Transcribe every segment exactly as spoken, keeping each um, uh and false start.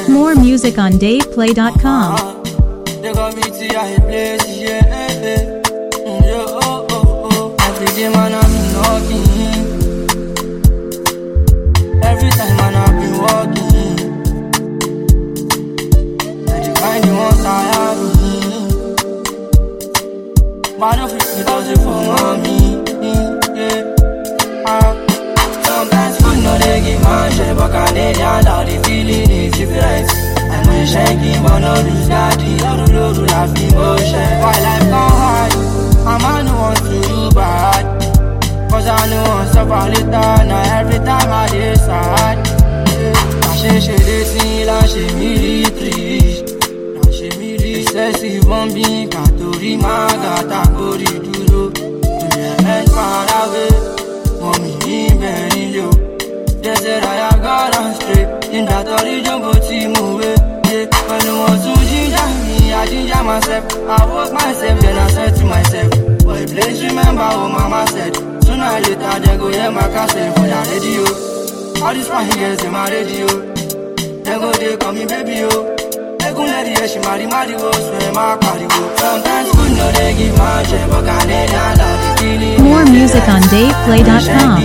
More music on dave play dot com. They got me to a place, yeah, yeah, yeah, oh, oh, oh. Every day, man, I've been knocking. Every time, man, I've been walking. I define the ones I have been. But I don't feel it does it for mommy, yeah, ah. Sometimes food no they give man shit, but Canadian love the feeling is different. I'm a shaking, but no lose daddy. I don't know to laugh emotion. Why life gone hard? I'm a no one to do bad. Cause I know I'm suffer later. Now every time I decide, I say she they see la she me triste. La she me excessive bombing. Katori magata kori duro. To the end far away. Mommy in Benilio. They said I have gone on straight. In that origin go team away. Yeah, when no one to ginger me, I ginger myself. I woke myself, then I said to myself, boy, please remember what mama said. Sooner or later they go hear my cassette for the radio. All these fine girls in my radio. They go they call me baby yo. They go let the she marry marry go swear my party go. Sometimes good no they give my shit, but Canadian love the feeling. More music on dave play dot com.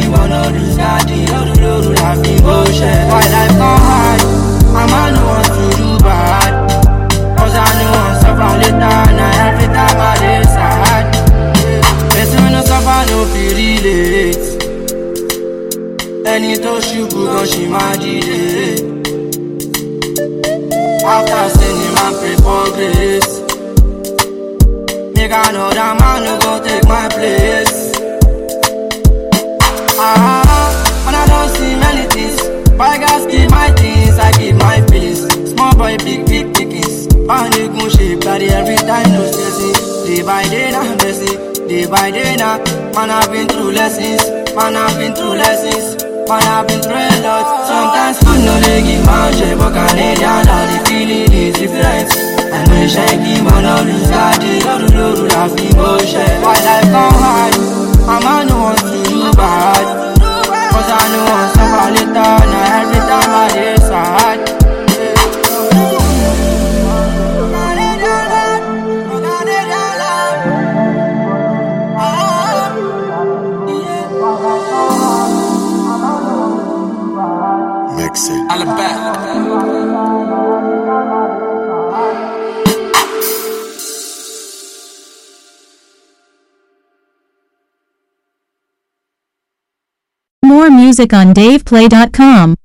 Why life gone hard? I'm a no one to do bad. Cause I know I'm suffer later. Now every time I decide, person no suffer no feel relate. Any to she go she my delay. After sending my pray for grace, make another man who go take my place. Ah, and I don't see many things. But I gotta keep my things, I keep my feelings. Small boy, big, big pickings. And you gon' shape body every time, no stressing. Day by day, now blessing. Day by day, now. Man, I've been through lessons. Man, I've been through lessons. Man, I've been through a lot. Sometimes food no they give man shit, but Canadian all the feeling is different. And when shaky, man, all lose God, they don't know to laugh emotion. Why life gone hard? I'm a no one to do bad. Cause I know I'm suffer later. Now every time I decide, Mix it. More music on dave play dot com.